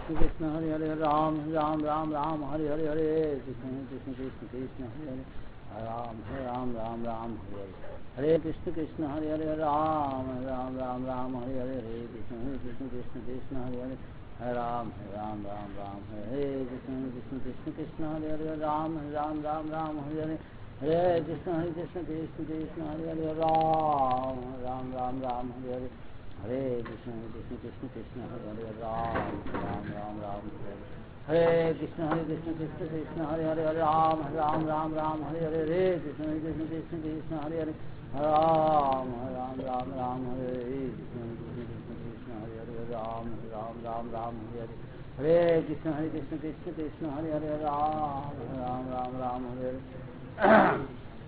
कृष्ण कृष्ण हरे हरे राम राम राम राम हरे हरे हरे कृष्ण कृष्ण कृष्ण कृष्ण हरे हरे राम राम राम हरे हरे कृष्ण कृष्ण हरे हरे राम राम राम हरे हरे हरे कृष्ण कृष्ण कृष्ण हरे हरे राम राम हरे कृष्ण कृष्ण कृष्ण हरे हरे राम राम हरे हरे हरे कृष्ण कृष्ण कृष्ण हरे हरे राम राम हरे हरे हरे कृष्ण कृष्ण कृष्ण हरे हरे राम हरे कृष्ण कृष्ण कृष्ण हरे हरे राम राम हरे हरे हरे कृष्ण कृष्ण कृष्ण हरे हरे राम हरे कृष्ण कृष्ण कृष्ण हरे हरे राम हरे हरे कृष्ण कृष्ण कृष्ण हरे हरे राम हरे हरे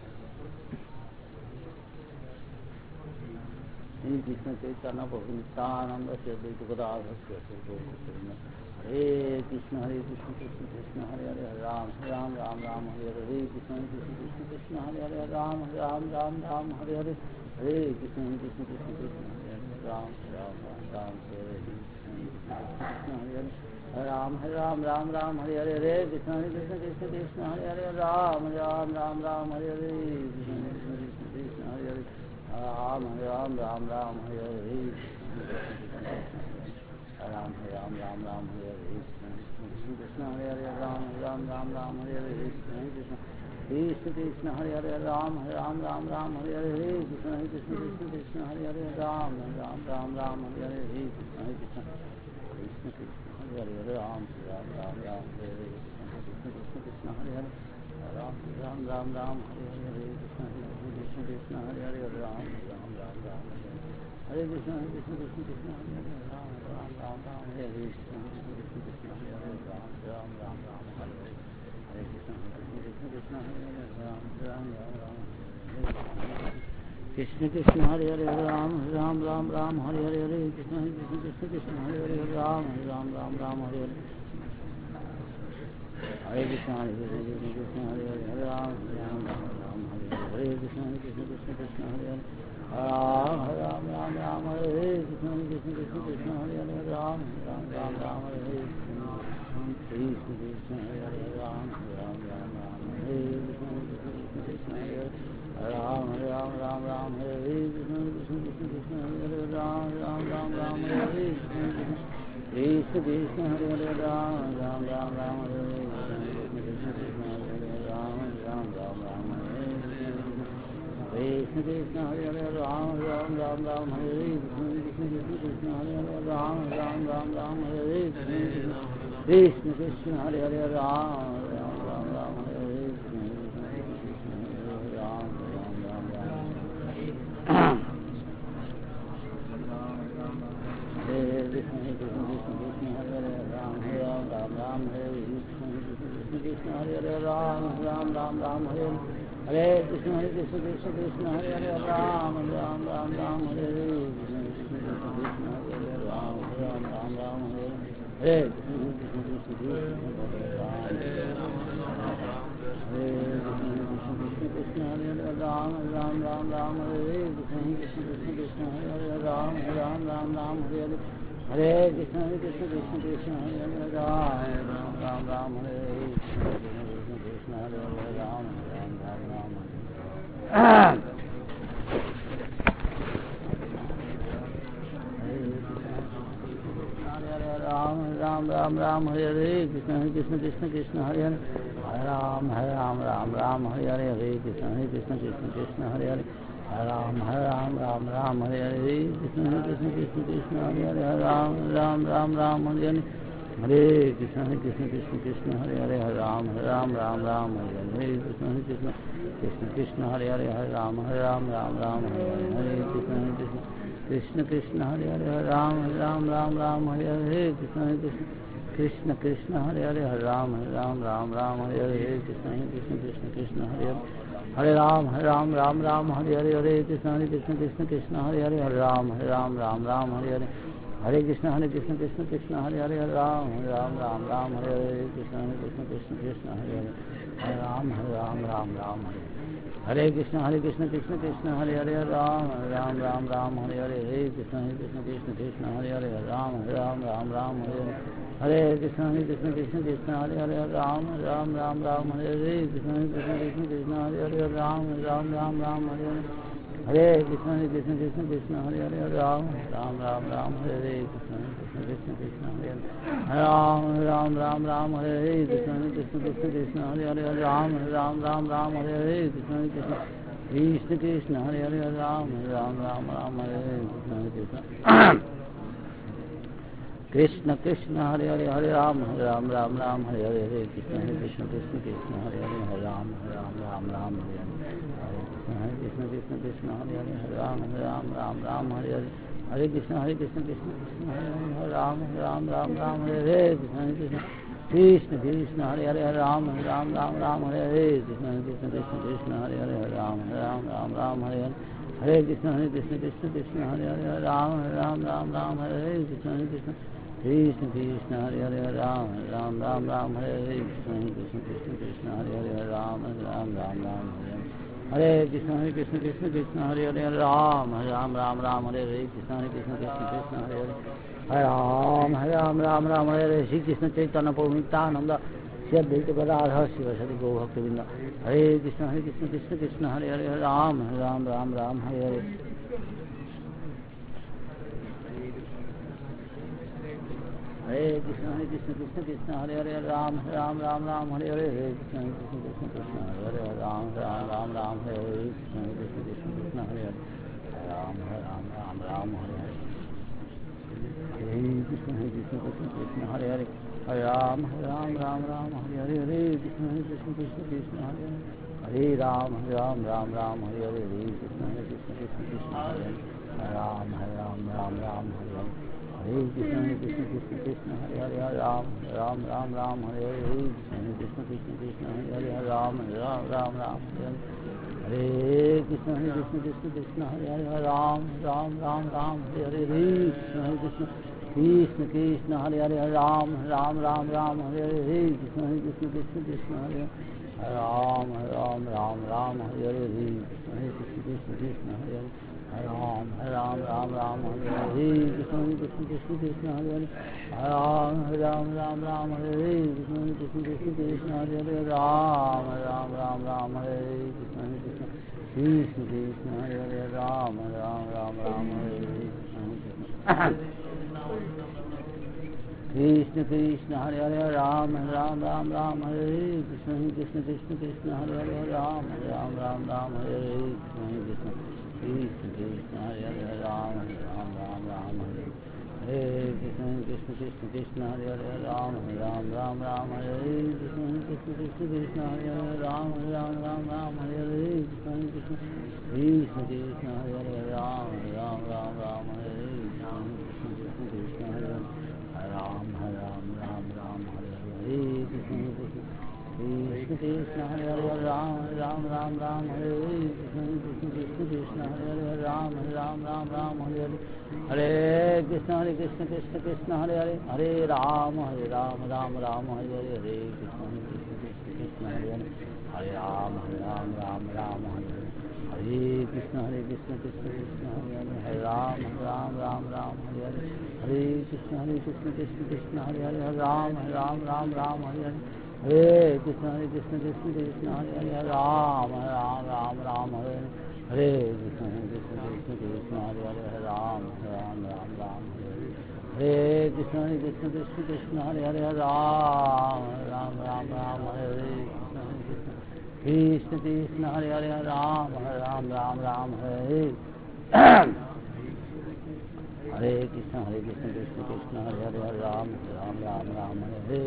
श्री कृष्ण चैतन्य प्रभु नित्यानंद श्री अद्वैत गदाधर हरे कृष्ण कृष्ण कृष्ण हरे हरे राम राम हरे हरे कृष्ण कृष्ण हरे हरे राम राम हरे हरे हरे कृष्ण कृष्ण कृष्ण हरे हरे राम हरे कृष्ण हरे हरे राम राम हरे हरे हरे कृष्ण कृष्ण हरे हरे राम राम हरे हरे कृष्ण कृष्ण हरे हरे राम राम हरे हरे राम हरे हरे कृष्ण हरे हरे राम हरे हरे कृष्ण हरे हरे राम हरे हरे कृष्ण हरे हरे राम हरे हरे कृष्ण हरे हरे राम हरे हरे कृष्ण हरे हरे राम हरे हरे कृष्ण हरे हरे राम हरे कृष्ण कृष्ण हरे हरे राम हरे हरे कृष्ण हरे हरे राम हरे हरे कृष्ण हरे हरे कृष्ण कृष्ण हरे हरे राम हरे हरे कृष्ण कृष्ण हरे हरे राम हरे हरे हरे कृष्ण हरे हरे राम हरे कृष्ण कृष्ण हरे हरे राम हरे कृष्ण हरे हरे राम हरे कृष्ण हरे हरे राम हरे कृष्ण हरे राम हरे कृष्ण हरे हरे राम हरे कृष्ण हरे हरे राम हरे कृष्ण कृष्ण हरे हरे राम हरे कृष्ण हरे हरे राम हरे कृष्ण कृष्ण हरे हरे राम हरे हरे कृष्ण कृष्ण हरे हरे राम हरे कृष्ण हरे राम हरे हरे कृष्ण कृष्ण हरे हरे राम हरे कृष्ण हरे हरे राम हरे हरे हरे कृष्ण कृष्ण हरे हरे राम हरे कृष्ण हरे हरे राम राम हरे हरे कृष्ण कृष्ण हरे हरे राम हरे हरे कृष्ण कृष्ण हरे हरे राम हरे हरे कृष्ण कृष्ण हरे हरे राम हरे हरे हरे कृष्ण कृष्ण हरे हरे राम हरे हरे कृष्ण हरे हरे राम हरे हरे कृष्ण कृष्ण हरे हरे राम हरे हरे कृष्ण कृष्ण हरे हरे राम हरे हरे कृष्ण कृष्ण हरे हरे राम हरे हरे कृष्ण कृष्ण हरे हरे राम हरे हरे हरे कृष्ण कृष्ण कृष्ण हरे हरे राम राम राम राम हरे हरे कृष्ण कृष्ण कृष्ण हरे हरे राम राम राम राम हरे कृष्ण कृष्ण हरे हरे राम राम राम राम हरे हरे कृष्ण कृष्ण हरे हरे राम राम राम राम हरे कृष्ण कृष्ण हरे हरे राम राम राम राम हरे हरे कृष्ण कृष्ण हरे हरे राम राम राम राम हरे हरे कृष्ण कृष्ण हरे हरे राम राम राम राम हरे कृष्ण कृष्ण हरे राम राम राम राम हरे कृष्ण कृष्ण हरे हरे राम राम राम राम हरे कृष्ण कृष्ण हरे हरे राम राम राम राम हरे कृष्ण कृष्ण हरे हरे हरे राम राम राम राम हरे हरे कृष्ण कृष्ण हरे हरे राम राम राम राम हरे हरे कृष्ण कृष्ण हरे हरे राम राम राम राम हरे हरे कृष्ण कृष्ण हरे हरे राम राम राम राम हरे हरे कृष्ण कृष्ण हरे हरे राम राम राम राम हरे हरे कृष्ण कृष्ण हरे हरे राम राम राम राम हरे हरे कृष्ण कृष्ण हरे हरे राम राम राम राम हरे हरे कृष्ण कृष्ण हरे हरे राम राम राम राम हरे हरे कृष्ण कृष्ण हरे हरे राम राम राम राम हरे कृष्ण कृष्ण हरे हरे राम राम राम राम हरे हरे कृष्ण कृष्ण हरे हरे राम राम राम हरे हरे श्री कृष्ण चैतन्य प्रभु नित्यानंद श्री अद्वैत गदाधर शिव सदि गौ भक्तवृंद हरे कृष्ण कृष्ण हरे हरे राम राम राम राम हरे हरे हरे कृष्ण कृष्ण हरे हरे राम राम राम राम हरे हरे कृष्ण कृष्ण हरे हरे राम राम राम राम हरे हरे कृष्ण कृष्ण हरे हरे राम राम राम हरे हरे हरे कृष्ण हरे हरे राम राम राम हरे हरे हरे कृष्ण हरे हरे राम राम राम हरे हरे कृष्ण हरे राम राम राम हरे हरे हरे कृष्ण हरे हरे राम राम राम हरे हरे कृष्ण हरे हरे राम राम राम हरे कृष्ण हरे हरे राम राम राम हरे हरे कृष्ण कृष्ण हरे हरे राम राम राम हरे हरे कृष्ण हरे राम राम हरे हरे कृष्ण हरे राम राम हरे हरे कृष्ण हरे राम राम हरे हरे कृष्ण हरे राम राम हरे हरे कृष्ण हरे राम राम हरे कृष्ण कृष्ण हरे हरे राम राम हरे कृष्ण हरे हरे राम राम हरे कृष्ण कृष्ण हरे हरे राम राम हरे हरे कृष्ण हरे हरे राम राम हरे कृष्ण हरे हरे राम राम हरे हरे कृष्ण कृष्ण हरे हरे राम राम हरे कृष्ण हरे राम हरे हरे कृष्ण हरे हरे राम हरे कृष्ण हरे हरे राम हरे हरे कृष्ण हरे हरे हरे राम राम हरे हरे कृष्ण हरे हरे राम हरे हरे कृष्ण हरे हरे राम हरे हरे कृष्ण हरे हरे राम हरे हरे कृष्ण हरे हरे राम हरे हरे कृष्ण हरे हरे राम हरे कृष्ण हरे हरे राम हरे कृष्ण हरे हरे राम हरे हरे कृष्ण कृष्ण हरे हरे राम हरे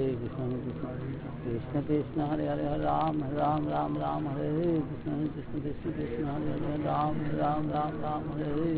कृष्ण हरे हरे राम हरे कृष्ण हरे हरे राम हरे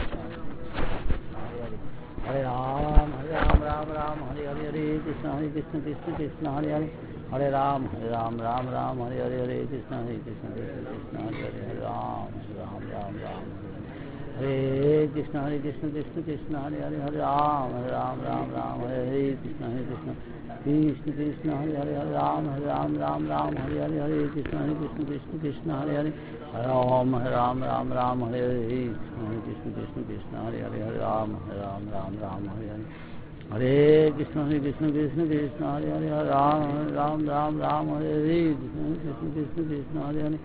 हरे राम हरे हरे कृष्ण कृष्ण कृष्ण कृष्ण हरे हरे हरे राम राम राम हरे हरे हरे कृष्ण कृष्ण कृष्ण हरे हरे हरे राम राम हरे कृष्ण कृष्ण कृष्ण हरे हरे हरे राम राम हरे हरे कृष्ण कृष्ण कृष्ण हरे हरे हरे राम राम हरे हरे हरे कृष्ण कृष्ण कृष्ण हरे हरे राम राम हरे हरे कृष्ण कृष्ण हरे हरे हरे राम राम हरे हरे हरे कृष्ण कृष्ण कृष्ण हरे हरे हरे राम राम हरे हरे कृष्ण कृष्ण हरे हरे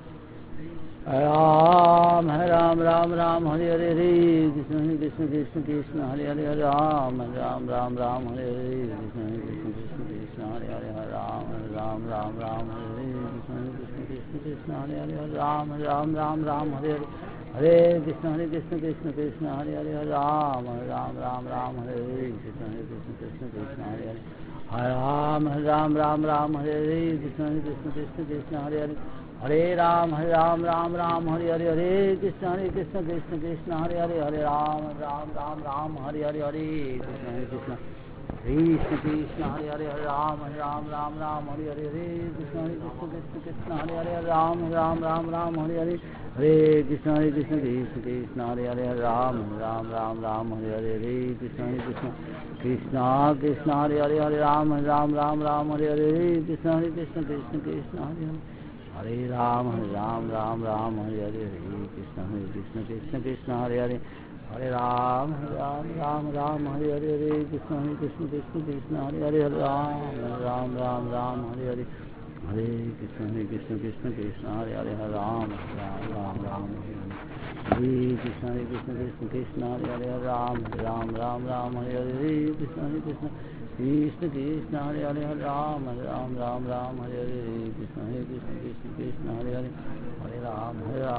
राम राम हरे हरे हरे कृष्ण कृष्ण हरे हरे हरे राम राम हरे हरे कृष्ण कृष्ण हरे हरे हरे राम राम हरे हरे कृष्ण कृष्ण हरे हरे हरे राम राम हरे हरे हरे कृष्ण कृष्ण हरे हरे हरे राम राम हरे हरे कृष्ण कृष्ण हरे हरे हरे राम हरे हरे कृष्ण कृष्ण हरे हरे हरे राम हरे हरे हरे कृष्ण कृष्ण हरे हरे हरे राम हरे हरे हरे कृष्ण कृष्ण हरे हरे हरे राम हरे हरे हरे कृष्ण कृष्ण हरे हरे हरे राम हरे हरे हरे कृष्ण कृष्ण हरे हरे हरे राम हरे हरे हरे कृष्ण कृष्ण हरे हरे हरे राम हरे हरे हरे कृष्ण कृष्ण हरे हरे हरे राम हरे हरे हरे कृष्ण कृष्ण हरे हरे हरे राम हरे हरे हरे कृष्ण कृष्ण हरे हरे हरे राम हरे हरे हरे कृष्ण कृष्ण हरे हरे हरे राम हरे कृष्ण कृष्ण हरे हरे हरे राम हरे हरे हरे कृष्ण कृष्ण हरे हरे हरे राम हरे हरे कृष्ण कृष्ण हरे हरे हरे राम हरे हरे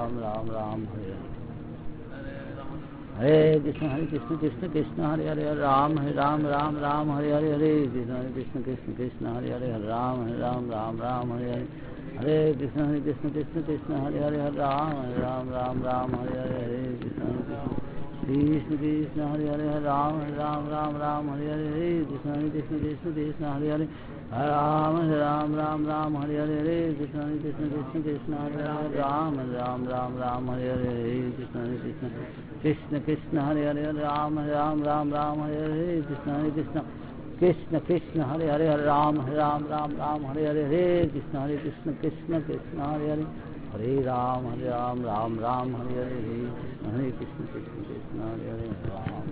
हरे कृष्ण कृष्ण हरे हरे हरे राम हरे हरे हरे कृष्ण कृष्ण हरे हरे हरे राम हरे हरे हरे कृष्ण कृष्ण हरे हरे हरे राम हरे हरे हरे कृष्ण कृष्ण हरे हरे हरे राम हरे हरे हरे कृष्ण कृष्ण हरे हरे हरे राम हरे हरे हरे कृष्ण कृष्ण हरे हरे राम हरे हरे हरे कृष्ण कृष्ण हरे हरे हरे राम हरे हरे कृष्ण कृष्ण हरे हरे हरे राम हरे हरे हरे कृष्ण कृष्ण हरे हरे हरे राम हरे हरे हरे कृष्ण कृष्ण हरे हरे राम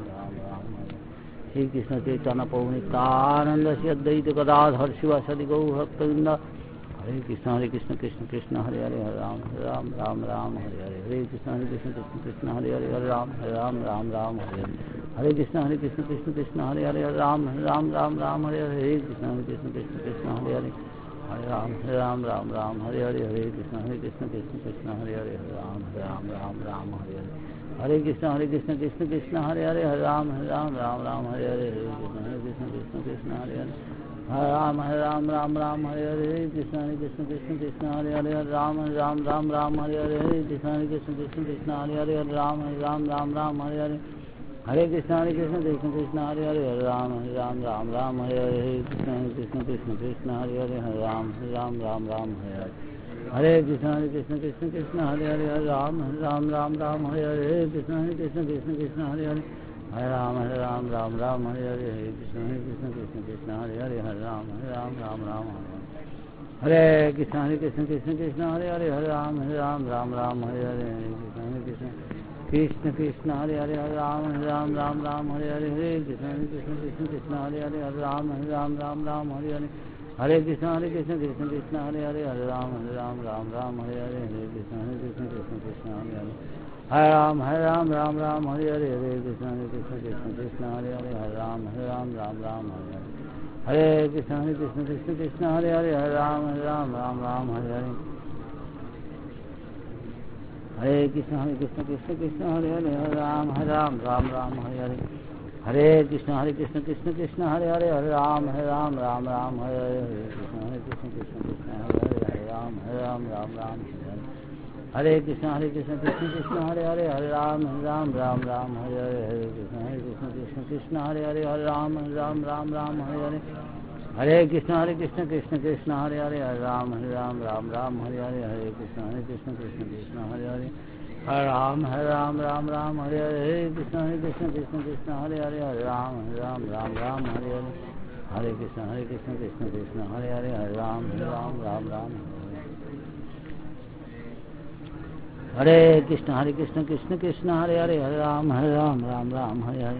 श्री कृष्ण चैतन्य प्रभु नित्यानंद श्री अद्वैत गदाधर शिवासादि गौर भक्तवृंद हरे कृष्ण कृष्ण हरे हरे हरे राम हरे हरे हरे कृष्ण कृष्ण हरे हरे हरे राम हरे हरे हरे कृष्ण कृष्ण हरे हरे हरे राम हरे हरे हरे कृष्ण कृष्ण हरे हरे हरे राम हरे हरे हरे कृष्ण कृष्ण हरे हरे हरे राम हरे हरे हरे कृष्ण कृष्ण हरे हरे हरे राम हरे हरे हरे कृष्ण कृष्ण हरे हरे हरे राम हरे हरे कृष्ण कृष्ण हरे हरे हरे राम हरे हरे हरे कृष्ण कृष्ण हरे हरे हरे राम हरे हरे हरे कृष्ण कृष्ण हरे हरे हरे राम हरे हरे कृष्ण कृष्ण हरे हरे हरे राम हरे हरे हरे कृष्ण कृष्ण हरे हरे हरे राम हरे हरे कृष्ण कृष्ण हरे हरे हरे राम हरे हरे हरे कृष्ण कृष्ण हरे हरे हरे राम हरे कृष्ण कृष्ण हरे हरे हरे राम हरे हरे कृष्ण कृष्ण हरे हरे हरे राम हरे हरे हरे कृष्ण कृष्ण हरे हरे हरे राम हरे हरे हरे कृष्ण कृष्ण हरे हरे हरे राम हरे हरे हरे कृष्ण कृष्ण हरे हरे हरे राम हरे हरे हरे कृष्ण कृष्ण हरे हरे हरे राम हरे हरे कृष्ण कृष्ण हरे हरे हरे राम हरे हरे हरे कृष्ण कृष्ण हरे हरे हरे राम हरे हरे हरे कृष्ण कृष्ण हरे हरे हरे राम हरे हरे कृष्ण कृष्ण हरे हरे राम हरे हरे कृष्ण कृष्ण हरे हरे हरे राम हरे हरे कृष्ण कृष्ण हरे हरे हरे राम हरे हरे हरे कृष्ण कृष्ण कृष्ण हरे हरे राम राम राम हरे हरे हरे कृष्ण कृष्ण हरे हरे हरे राम राम हरे हरे कृष्ण कृष्ण हरे हरे राम राम हरे हरे हरे कृष्ण कृष्ण हरे हरे राम राम हरे कृष्ण कृष्ण हरे हरे हरे राम राम हरे हरे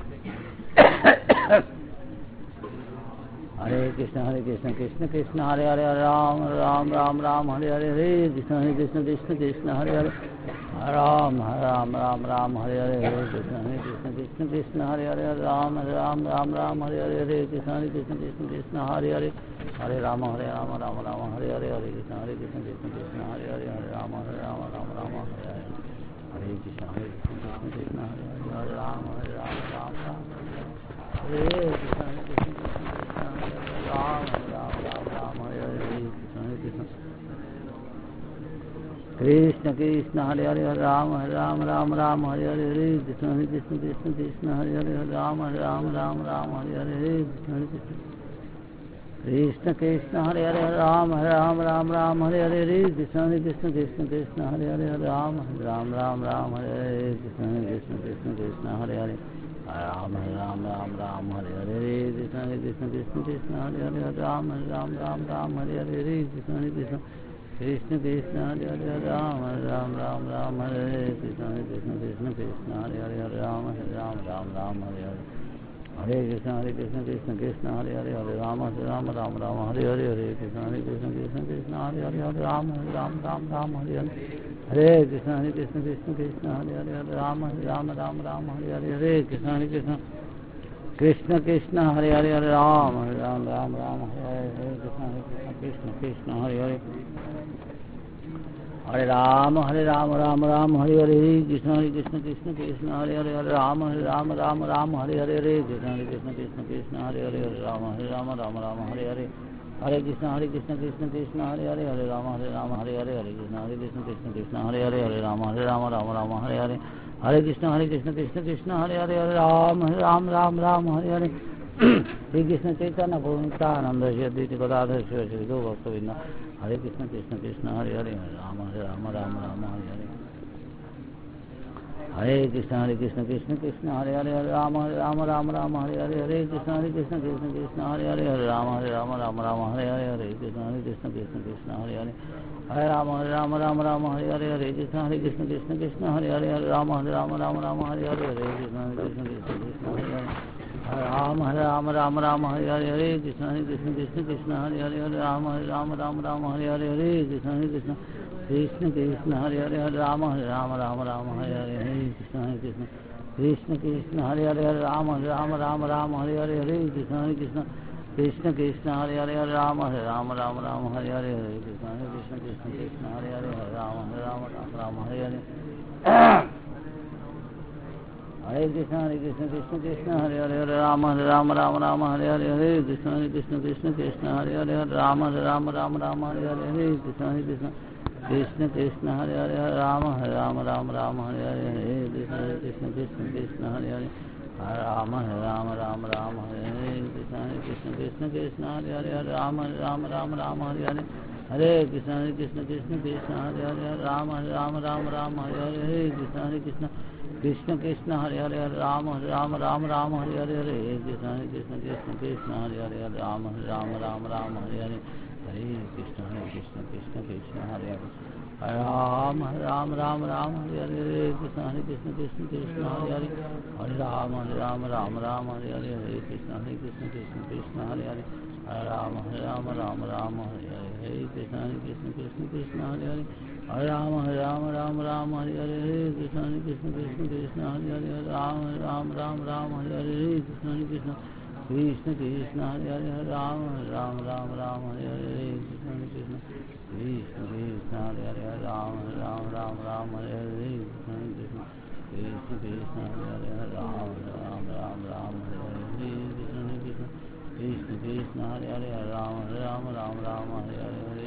हरे कृष्ण कृष्ण हरे हरे राम राम हरे हरे हरे कृष्ण कृष्ण हरे हरे राम हरे हरे हरे कृष्ण कृष्ण हरे हरे राम हरे हरे हरे कृष्ण हरे हरे हरे राम हरे हरे हरे कृष्ण कृष्ण हरे हरे हरे राम हरे राम हरे हरे हरे कृष्ण कृष्ण हरे हरे राम हरे कृष्ण राम हरे हरे कृष्ण कृष्ण हरे हरे राम हरे हरे हरे कृष्ण हरे हरे राम हरे हरे कृष्ण कृष्ण हरे हरे राम हरे हरे हरे कृष्ण हरे हरे राम हरे हरे कृष्ण हरे हरे राम हरे हरे कृष्ण हरे हरे राम हरे हरे कृष्ण हरे हरे राम हरे हरे कृष्ण हरे हरे राम हरे हरे हरे कृष्ण हरे हरे राम हरे हरे हरे कृष्ण हरे हरे राम हरे हरे हरे कृष्ण हरे हरे राम हरे हरे हरे कृष्ण हरे हरे राम हरे हरे कृष्ण हरे हरे हरे राम हरे हरे कृष्ण कृष्ण हरे हरे राम हरे हरे कृष्ण हरे हरे राम हरे हरे हरे कृष्ण हरे हरे राम हरे हरे हरे कृष्ण हरे हरे राम हरे हरे हरे कृष्ण हरे हरे राम हरे हरे श्री कृष्ण चैतन्य प्रभु नित्यानंद श्री अद्वैत गदाधर श्री भक्तवृंद हरे कृष्ण हरे हरे राम हरे हरे हरे कृष्ण हरे हरे राम हरे हरे हरे कृष्ण हरे हरे राम हरे हरे हरे कृष्ण हरे हरे हरे राम हरे हरे हरे कृष्ण हरे हरे राम हरे हरे हरे कृष्ण हरे हरे राम हरे हरे कृष्ण हरे हरे राम हरे हरे हरे कृष्ण हरे हरे राम हरे हरे हरे कृष्ण हरे हरे राम हरे हरे हरे कृष्ण हरे हरे राम हरे हरे हरे कृष्ण हरे हरे राम हरे हरे हरे कृष्ण हरे हरे राम हरे हरे हरे कृष्ण हरे हरे राम हरे हरे हरे कृष्ण हरे हरे राम हरे हरे हरे कृष्ण हरे हरे राम हरे हरे कृष्ण हरे हरे राम हरे हरे हरे कृष्ण हरे हरे राम हरे हरे कृष्ण हरे हरे राम हरे हरे हरे कृष्ण हरे हरे राम हरे हरे हरे कृष्ण हरे हरे राम हरे हरे कृष्ण हरे हरे हरे राम हरे हरे हरे कृष्ण हरे हरे राम हरे हरे कृष्ण हरे हरे हरे राम हरे हरे कृष्ण हरे हरे राम हरे हरे कृष्ण हरे हरे राम हरे हरे कृष्ण हरे हरे राम हरे हरे कृष्ण हरे हरे राम हरे हरे कृष्ण हरे हरे राम हरे हरे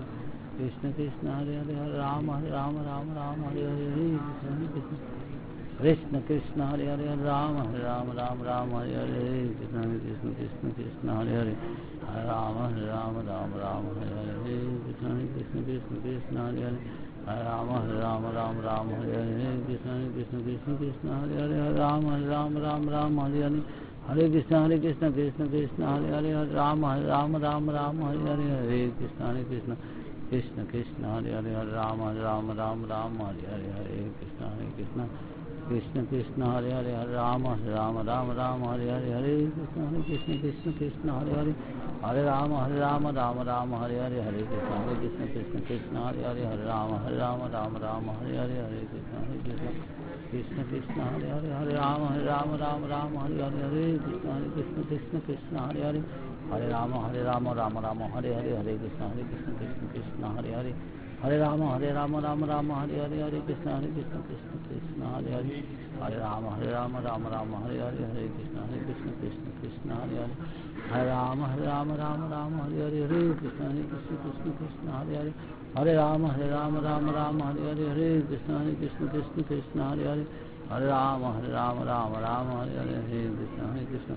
कृष्ण हरे हरे राम हरे हरे कृष्ण कृष्ण हरे हरे हरे राम राम राम हरे हरे कृष्ण कृष्ण कृष्ण कृष्ण हरे हरे हरे राम राम हरे हरे कृष्ण कृष्ण कृष्ण कृष्ण हरे हरे हरे राम हरे हरे कृष्ण कृष्ण कृष्ण कृष्ण हरे हरे हरे राम हरे हरे हरे कृष्ण कृष्ण कृष्ण हरे हरे हरे राम हरे हरे हरे कृष्ण कृष्ण कृष्ण हरे हरे हरे राम हरे हरे हरे कृष्ण कृष्ण कृष्ण हरे हरे हरे राम हरे हरे हरे कृष्ण कृष्ण कृष्ण हरे हरे हरे राम हरे हरे हरे कृष्ण कृष्ण कृष्ण हरे हरे हरे राम हरे हरे हरे कृष्ण कृष्ण कृष्ण हरे हरे हरे राम हरे हरे हरे कृष्ण कृष्ण कृष्ण हरे हरे हरे राम हरे हरे हरे कृष्ण कृष्ण कृष्ण हरे हरे हरे राम हरे हरे हरे कृष्ण कृष्ण कृष्ण हरे हरे हरे राम हरे हरे हरे कृष्ण कृष्ण कृष्ण हरे हरे हरे राम हरे हरे हरे कृष्ण कृष्ण कृष्ण हरे हरे हरे राम हरे हरे हरे कृष्ण कृष्ण कृष्ण हरे हरे हरे राम हरे हरे हरे कृष्ण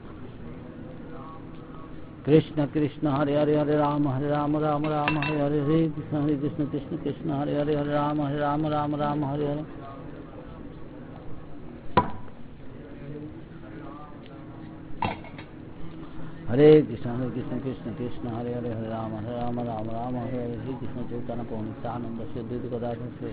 कृष्ण कृष्ण हरे हरे हरे राम हरे हरे हरे कृष्ण कृष्ण कृष्ण हरे हरे हरे राम हरे हरे हरे कृष्ण कृष्ण कृष्ण हरे हरे हरे राम हरे हरे हरे कृष्ण चैतन्य प्रभु नित्यानंद श्री अद्वैत गदाधर श्री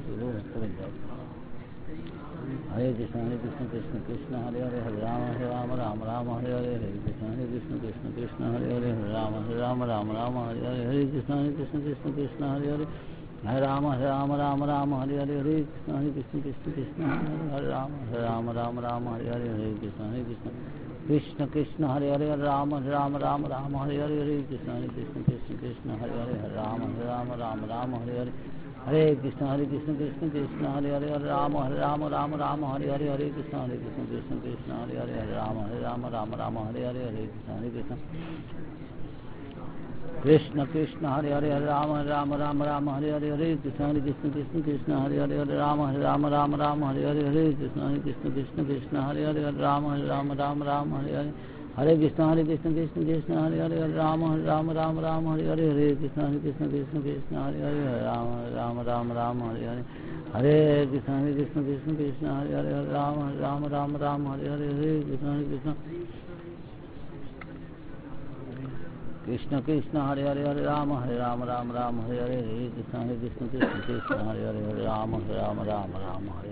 हरे कृष्ण कृष्ण कृष्ण हरे हरे हरे राम हरे हरे हरे कृष्ण कृष्ण कृष्ण हरे हरे हरे राम हरे हरे हरे कृष्ण कृष्ण कृष्ण हरे हरे हरे राम हरे हरे हरे कृष्ण कृष्ण कृष्ण हरे राम हरे हरे हरे कृष्ण कृष्ण कृष्ण हरे हरे हरे राम हरे हरे हरे कृष्ण कृष्ण कृष्ण हरे हरे हरे राम हरे हरे हरे हरे कृष्ण कृष्ण कृष्ण हरे हरे हरे राम हरे हरे हरे कृष्ण कृष्ण कृष्ण हरे हरे हरे राम हरे हरे हरे कृष्ण कृष्ण कृष्ण हरे हरे हरे राम हरे हरे हरे कृष्ण कृष्ण कृष्ण हरे हरे हरे राम हरे हरे हरे कृष्ण कृष्ण कृष्ण हरे हरे हरे राम हरे हरे हरे कृष्ण कृष्ण कृष्ण हरे हरे हरे राम हरे हरे हरे कृष्ण कृष्ण कृष्ण हरे हरे हरे राम हरे हरे हरे कृष्ण कृष्ण कृष्ण हरे हरे हरे राम हरे हरे हरे कृष्ण कृष्ण कृष्ण हरे हरे हरे राम हरे हरे हरे कृष्ण कृष्ण कृष्ण हरे हरे हरे राम हरे हरे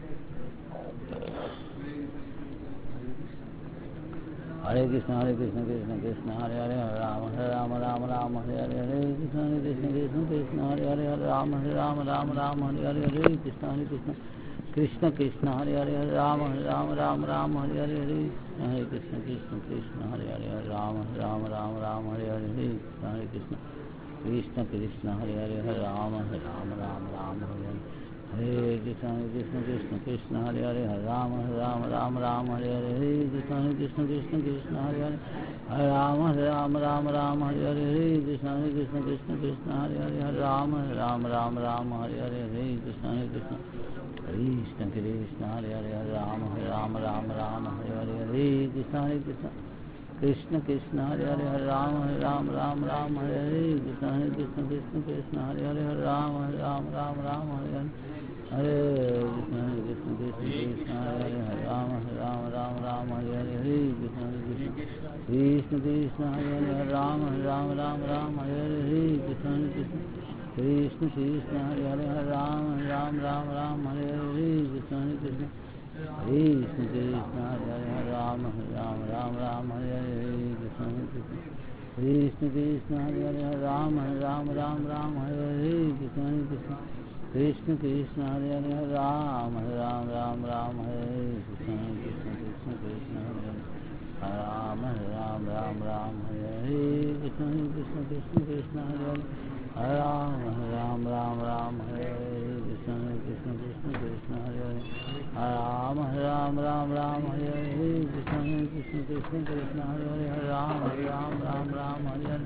हरे कृष्ण कृष्ण कृष्ण हरे हरे हरे राम हरे हरे हरे कृष्ण कृष्ण हरे हरे हरे राम हरे हरे हरे कृष्ण कृष्ण कृष्ण हरे हरे हरे राम हरे हरे हरे कृष्ण कृष्ण कृष्ण हरे हरे हरे राम हरे हरे हरे कृष्ण कृष्ण कृष्ण हरे हरे हरे राम हरे हरे हरे कृष्ण कृष्ण कृष्ण हरे हरे हरे राम हरे हरे हरे कृष्ण कृष्ण कृष्ण हरे हरे हरे राम हरे हरे हरे कृष्ण कृष्ण कृष्ण हरे हरे हरे राम हरे हरे हरे कृष्ण कृष्ण कृष्ण हरे हरे हरे राम हरे हरे हरे कृष्ण कृष्ण कृष्ण हरे हरे हरे राम हरे हरे कृष्ण कृष्ण कृष्ण हरे हरे हरे राम हरे हरे हरे कृष्ण कृष्ण हरे हरे राम हरे हरे हरे कृष्ण कृष्ण हरे हरे राम हरे हरे हरे कृष्ण कृष्ण हरे हरे राम हरे हरे कृष्ण कृष्ण कृष्ण हरे हरे राम हरे हरे कृष्ण कृष्ण हरे हरे राम हरे हरे कृष्ण कृष्ण कृष्ण हरे हरे राम हरे हरे कृष्ण कृष्ण कृष्ण हरे हरे राम हरे हरे कृष्ण कृष्ण कृष्ण हरे हरे हरे राम हरे हरे कृष्ण कृष्ण कृष्ण हरे हरे हरे राम हरे हरे कृष्ण कृष्ण कृष्ण हरे हरे हरे राम हरे हरे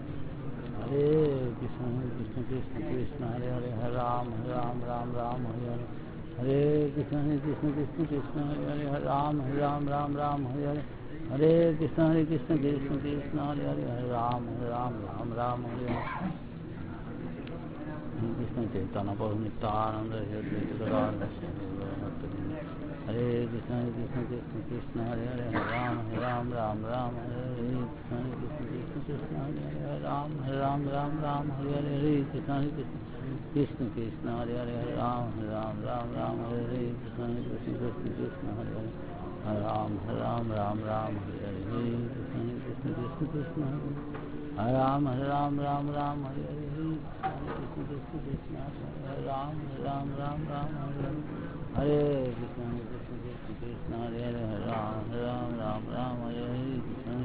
हरे कृष्ण कृष्ण कृष्ण हरे हरे हरे राम हरे हरे हरे कृष्ण कृष्ण कृष्ण हरे हरे राम राम राम हरे हरे हरे कृष्ण कृष्ण कृष्ण हरे हरे राम राम राम हरे हरे कृष्ण चैतन्य प्रभु नित्यानंद हरे कृष्ण कृष्ण कृष्ण हरे हरे राम राम हरे हरे कृष्ण कृष्ण हरे हरे राम राम हरे हरे कृष्ण कृष्ण कृष्ण हरे हरे राम राम हरे हरे कृष्ण कृष्ण हरे हरे राम राम हरे हरे कृष्ण कृष्ण हरे राम हरे हरे कृष्ण कृष्ण राम हरे हरे कृष्ण कृष्ण हरे हरे राम हरे हरे कृष्ण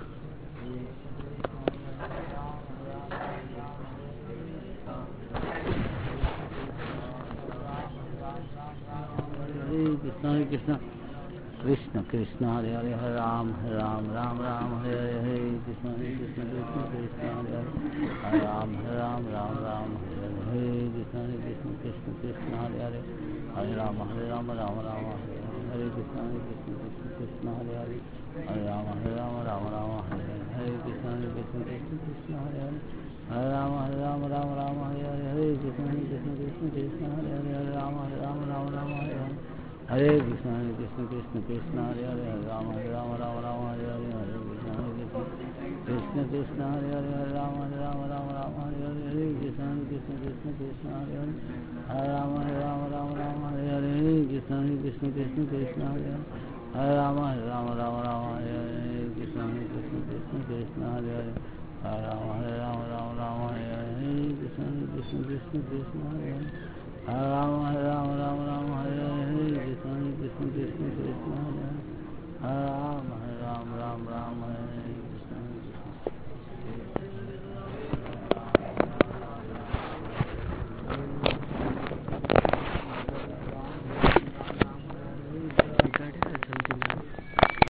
हरे कृष्ण कृष्ण कृष्ण हरे हरे राम राम हरे हरे कृष्ण कृष्ण हरे हरे राम राम हरे हरे कृष्ण कृष्ण हरे हरे राम हरे कृष्ण कृष्ण हरे हरे राम हरे हरे कृष्ण हरे हरे राम हरे हरे कृष्ण हरे हरे राम हरे हरे कृष्ण हरे हरे राम हरे हरे कृष्ण कृष्ण हरे हरे राम हरे हरे कृष्ण हरे हरे राम हरे हरे कृष्ण हरे हरे राम हरे हरे कृष्ण हरे हरे राम हरे हरे कृष्ण हरे हरे राम हरे हरे कृष्ण हरे हरे